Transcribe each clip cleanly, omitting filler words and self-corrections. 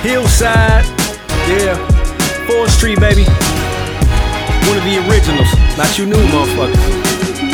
Hillside, yeah, 4th Street, baby. One of the originals, not you new motherfuckers.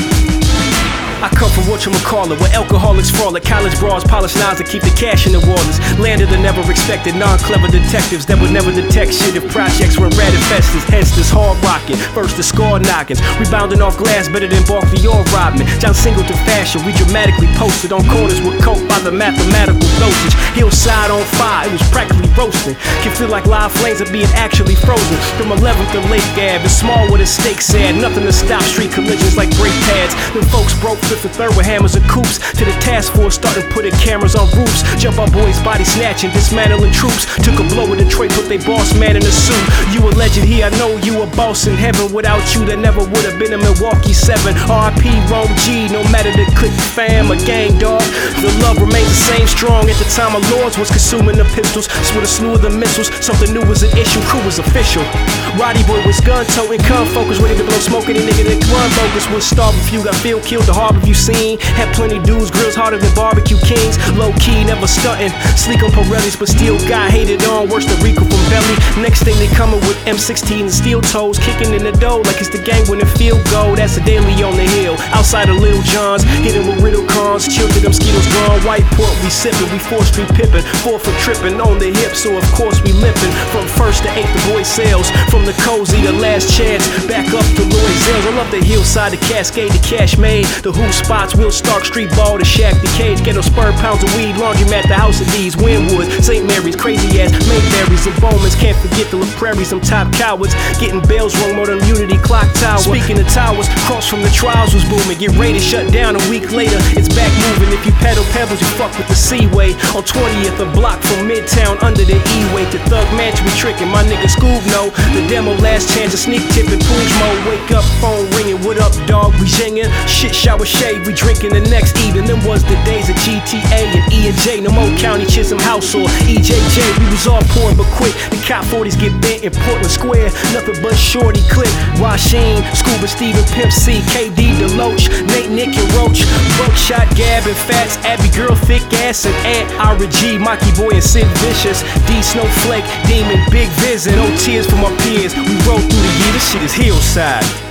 I come from whatchamacallit, where alcoholics frolic, college bras, polished knives that keep the cash in the wallets. Land of the never expected, non-clever detectives that would never detect shit if projects were rat infested. Hence this hard rockin', first the score knockings, rebounding off glass better than Barkley or Rodman. John Singleton fashion, we dramatically posted on corners with coke by the mathematical dosage. Hillside on fire, it was practically roasting. Can feel like live flames are being actually frozen. From 11th to Lake Ave, it's small with a stake sad. Nothing to stop street collisions like brake pads. Them folks broke 5th and 3rd with hammers and coops. To the task force started putting cameras on roofs. Jump on boys body snatching, dismantling troops. Took a blow in Detroit, put they boss man in a suit. You a legend here, I know you a boss in heaven. Without you there never would have been a Milwaukee 7. R.I.P. Rome G, no matter the clique fam, a gang dog. The love remains the same strong. At the time of Lords was consuming the pistols. So with a slew of the missiles, something new was an issue. Crew was official. Roddy Boy was gun toting, con focus, ready to blow smoke at a nigga that run bogus. Was starving few, got Phil killed, the harbor you seen. Had plenty dudes, grills harder than barbecue kings. Low key, never stunting. Sleek on Pirellis, but still got hated on. Worse than Rico from Belly. Next thing they coming with M16 and steel toes. Kicking in the dough like it's the gang winning field goal. That's a daily on the hill. Outside of Little John's, hitting with riddle cons. Chill till them Skittles gone. White port, we sipping. We 4th Street pippin'. 4th for tripping on the hip, so of course we limping. From 1st to 8th, the boy sales. From the cozy to last chance. Back up to Lloyd Zales. I love the hillside, the Cascade, the Cash Made. The Who spots, Will Stark, Street Ball, the Shack, the Cage. Ghetto spur, pounds of weed, laundromat, the House of D's, Winwood, St. Mary's, crazy ass Mayberries and Bowmans. Can't forget the La Prairies, them top cowards. Getting bells rung more than Unity Clock Tower. Speaking of towers, cross from the trials was booming. Get ready to shut down a week later, it's back moving. If you pedal pebbles, you fuck with the Seaway. On 20th, a block from Midtown under the E-way. To Thug Mansion, we tricking. My nigga Scoob know the demo last chance, a sneak tip in Pooge mode. Wake up, phone ringing, what up dog, we zinging. Shit shower shade, we drinking the next evening. Them was the days of GTA and E&J. No more County Chisholm House or EJJ. We was all pouring but quick. The cop 40s get bent in Portland Square. Nothing but shorty clip. Rasheen, Scuba Steven, Pimp C, KD, Deloach, Nate, Nick, and Roach. Buckshot, Gab, and Fats, Abby Girl, Thick Ass, and Ant, Ira G, Mikey Boy, and Sid Vicious. D Snowflake, Demon, Big Viz, and no tears for my peers. We roll through the year, this shit is Hillside.